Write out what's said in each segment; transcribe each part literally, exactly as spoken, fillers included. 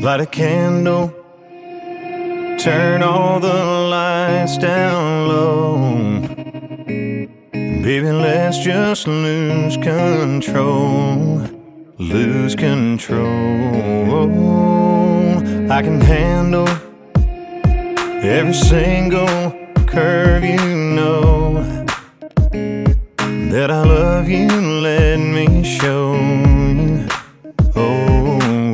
Light a candle, turn all the lights down low. Baby, let's just lose control. Lose control. I can handle every single curve, you know that I love you, let me show you. Oh,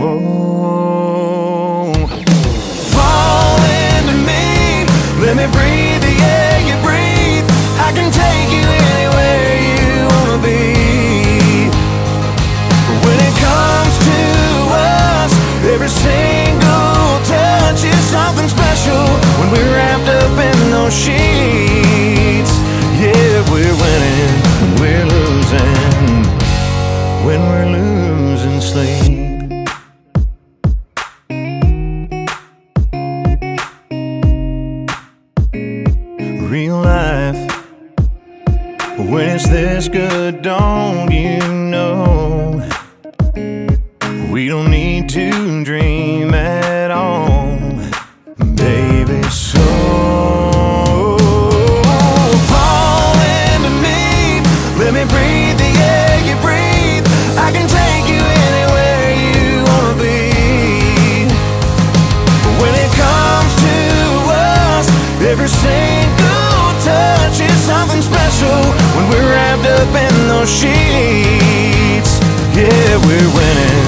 oh. Fall into me, let me breathe the air you breathe. I can take you anywhere you wanna be. But when it comes to us, every single touch is something special. When we're wrapped up in those sheets, yeah, we're winning, we're losing when we're losing sleep. Real life, when it's this good, don't you know? We don't need to dream at all, baby, so fall into me, let me breathe the air you breathe. I can take you anywhere you wanna be. But when it comes to us, every single touch is something special. When we're wrapped up in those sheets, yeah, we're winning,